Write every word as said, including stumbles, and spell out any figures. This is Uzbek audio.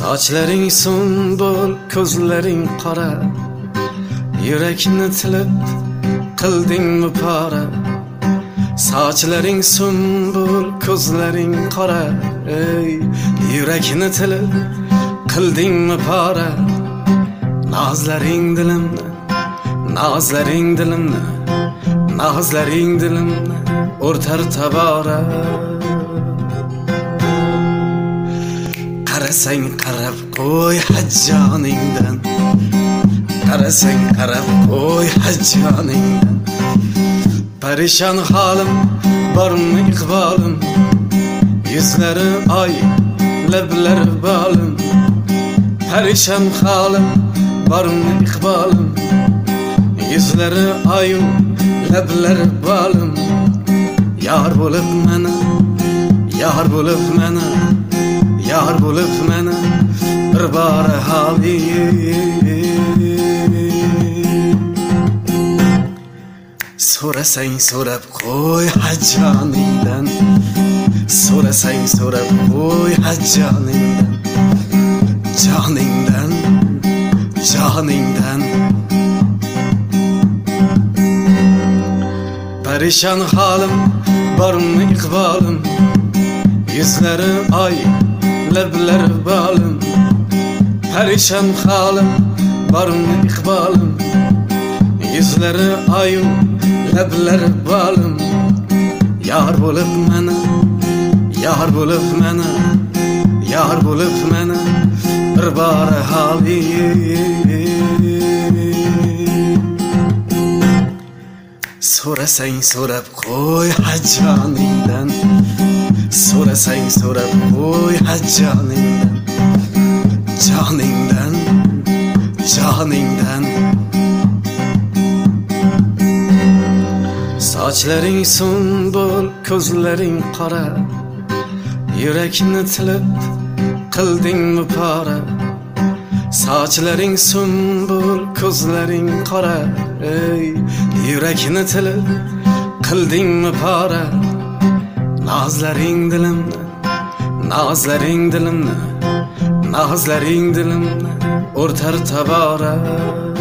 Sochlaring sunbul, ko'zlaring qora, yurakni tilib qildingmi pora. Sochlaring sunbul, ko'zlaring qora, ey yurakni tilib qildingmi pora. Nazlaring dilimni, nazlaring dilimni, nazlaring dilimni o'rtar tabora. Qarasang qarab qo'y hajjoningdan, qarasang qarab qo'y hajjoningdan. Parishon holim, bormi iqbolim, yuzlari oy, lablari bolim. Parishon holim, bormi iqbolim, yuzlari oy, lablari bolim. Yar bo'lib meni, yar bo'lib meni, yar bo'lib meni bir bor hali. So'rasang so'rab qo'y hajjoningdan, so'rasang so'rab qo'y hajjoningdan, joningdan, joningdan. Parishon holim, bormi iqbolim, yuzlari oy, lablari bolim. Parishon holim, bormi iqbolim, yuzlari oy, lablari bolim. Yar bo'lib meni, yar bo'lib meni, yar bo'lib meni bir bor hali. So'rasang so'rab qo'y hajjoningdan, so'rasang so'rab qo'y hajjoningdan, joningdan, joningdan. Sochlaring sunbul, ko'zlaring qora, yurakni tilib qildingmi pora. Sochlaring sunbul, ko'zlaring qora, ey yurakni tilib qildingmi pora. Nazlaring dilimni, nazlaring dilimni, nazlaring dilimni o'rtar tabora.